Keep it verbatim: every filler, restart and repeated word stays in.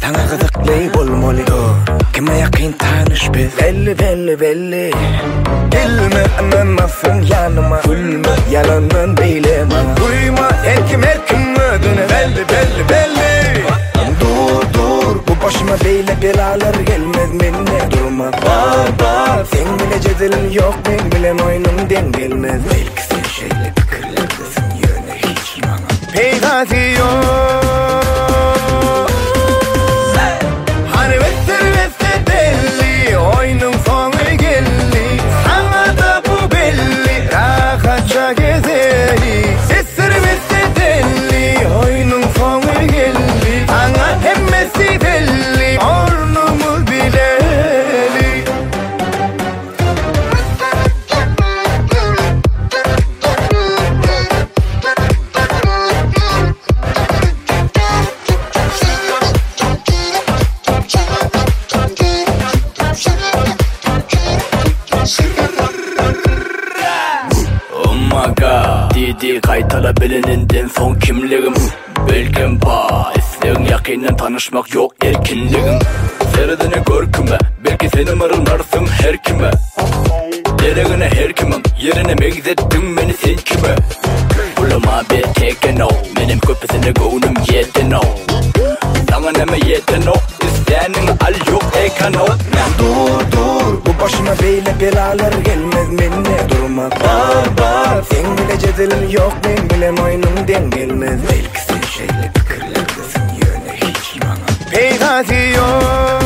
Sana gıdıklay bolmaly. Kime yakin tanış biz. Belli belli belli. Gelme anlamasın yanıma. Gülme yalandan beyleme. Duyma erkim erkim ödüne. Belli belli belli. Dur dur bu başıma beyle belalar gelmez minne. Durma bar bar. Sen bile cedilin yok ben bilen oyunum den gelmez. Belki sen şeyle fikirlerdesin yöne hiç bana peygati yok. Hani vetter vetter belli oyunun sonu geldi. Sana da bu belli rahatça gezeli. Sesler vetter belli oyunun sonu geldi. Sana hemmesi belli ornumuz bileli. Didi kaytala bilininden son kimligim. Belkim ba isteğin yakinen tanışmak yok erkinligin. Seredine görküme belki seni mırıldarsın her kime. Deregine her kimim yerine megzettin beni sen kime. Bulama bir teken o benim köpesine gönlüm yeten o. Sana neme yeten o isteğinin al yok ekan o. Dur dur bu başıma beyle belalar gelmez minne. Durma bar bar sen bile cedilin yok ben bilen oyunum den gelmez. Belki sen şeyle fikirlerdesin yöne hiç bana peygati yok.